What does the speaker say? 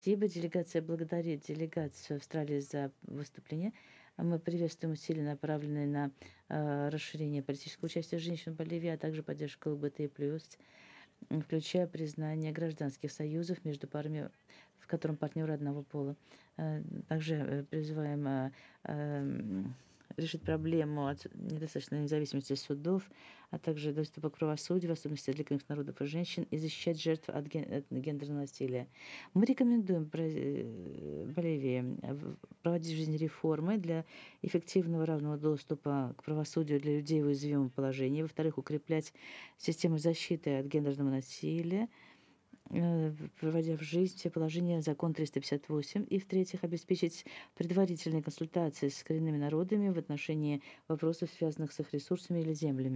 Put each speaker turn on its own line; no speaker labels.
Спасибо. Делегация благодарит делегацию Австралии за выступление. Мы приветствуем усилия, направленные на расширение политического участия женщин в Боливии, а также поддержку ЛГБТ+, включая признание гражданских союзов между парами, в котором партнеры одного пола. Также призываем решить проблему недостаточной независимости судов, а также доступа к правосудию, в особенности для коренных народов и женщин, и защищать жертв от гендерного насилия. Мы рекомендуем Боливии проводить в жизнь реформы для эффективного равного доступа к правосудию для людей в уязвимом положении. Во-вторых, укреплять систему защиты от гендерного насилия, проводя в жизнь все положения закона 358. И, в-третьих, обеспечить предварительные консультации с коренными народами в отношении вопросов, связанных с их ресурсами или землями.